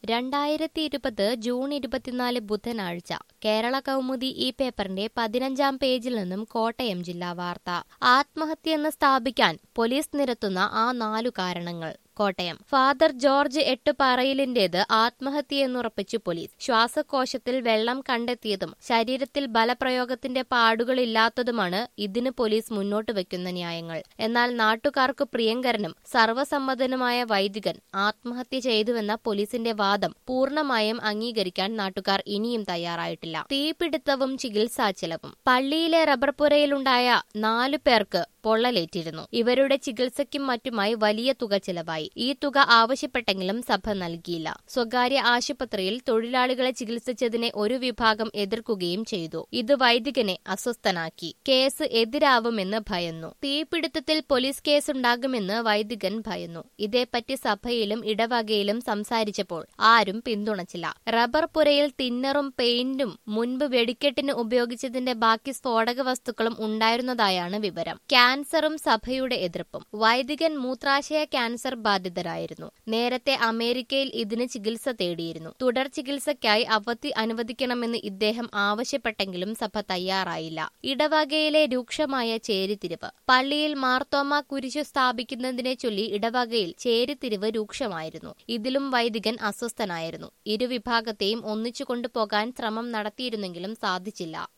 2020 June 24 ബുധനാഴ്ച കേരള കൗമുദി ഈ പേപ്പറിന്റെ 15-ാം പേജിൽ നിന്നും കോട്ടയം ജില്ലാ വാർത്ത. ആത്മഹത്യയെന്ന് സ്ഥാപിക്കാൻ പോലീസ് നിരത്തുന്ന ആ 4 കാരണങ്ങൾ. കോട്ടയം ഫാദർ ജോർജ് എട്ടുപാറയിലിന്റേത് ആത്മഹത്യയെന്നുറപ്പിച്ചു പോലീസ്. ശ്വാസകോശത്തിൽ വെള്ളം കണ്ടെത്തിയതും ശരീരത്തിൽ ബലപ്രയോഗത്തിന്റെ പാടുകളില്ലാത്തതുമാണ് ഇതിന് പോലീസ് മുന്നോട്ട് വയ്ക്കുന്ന ന്യായങ്ങൾ. എന്നാൽ നാട്ടുകാർക്ക് പ്രിയങ്കരനും സർവസമ്മതനുമായ വൈദികൻ ആത്മഹത്യ ചെയ്തുവെന്ന പോലീസിന്റെ വാദം പൂർണ്ണമായും അംഗീകരിക്കാൻ നാട്ടുകാർ ഇനിയും തയ്യാറായിട്ടില്ല. തീപിടുത്തവും ചികിത്സാ ചെലവും. പള്ളിയിലെ റബ്ബർ പുരയിലുണ്ടായ 4 പേർക്ക് പൊള്ളലേറ്റിരുന്നു. ഇവരുടെ ചികിത്സയ്ക്കും മറ്റുമായി വലിയ തുക ചെലവായി. ഈ തുക ആവശ്യപ്പെട്ടെങ്കിലും സഭ നൽകിയില്ല. സ്വകാര്യ ആശുപത്രിയിൽ തൊഴിലാളികളെ ചികിത്സിച്ചതിനെ ഒരു വിഭാഗം എതിർക്കുകയും ചെയ്തു. ഇത് വൈദികനെ അസ്വസ്ഥനാക്കി. കേസ് എതിരാവുമെന്ന് ഭയന്നു. തീപിടുത്തത്തിൽ പോലീസ് കേസുണ്ടാകുമെന്ന് വൈദികൻ ഭയന്നു. ഇതേപ്പറ്റി സഭയിലും ഇടവകയിലും സംസാരിച്ചപ്പോൾ ആരും പിന്തുണച്ചില്ല. റബ്ബർ പുരയിൽ തിന്നറും പെയിന്റും മുൻപ് വെടിക്കെട്ടിന് ഉപയോഗിച്ചതിന്റെ ബാക്കി സ്ഫോടക വസ്തുക്കളും ഉണ്ടായിരുന്നതായാണ് വിവരം. ക്യാൻസറും സഭയുടെ എതിർപ്പും. വൈദികൻ മൂത്രാശയ ക്യാൻസർ ബാധിതരായിരുന്നു. നേരത്തെ അമേരിക്കയിൽ ഇതിന് ചികിത്സ തേടിയിരുന്നു. തുടർ ചികിത്സയ്ക്കായി അവധി അനുവദിക്കണമെന്ന് ഇദ്ദേഹം ആവശ്യപ്പെട്ടെങ്കിലും സഭ തയ്യാറായില്ല. ഇടവകയിലെ രൂക്ഷമായ ചേരിതിരിവ്. പള്ളിയിൽ മാർത്തോമ കുരിശു സ്ഥാപിക്കുന്നതിനെ ചൊല്ലി ഇടവകയിൽ ചേരിതിരിവ് രൂക്ഷമായിരുന്നു. ഇതിലും വൈദികൻ അസ്വസ്ഥനായിരുന്നു. ഇരുവിഭാഗത്തെയും ഒന്നിച്ചു കൊണ്ടുപോകാൻ ശ്രമം നടത്തിയിരുന്നെങ്കിലും സാധിച്ചില്ല.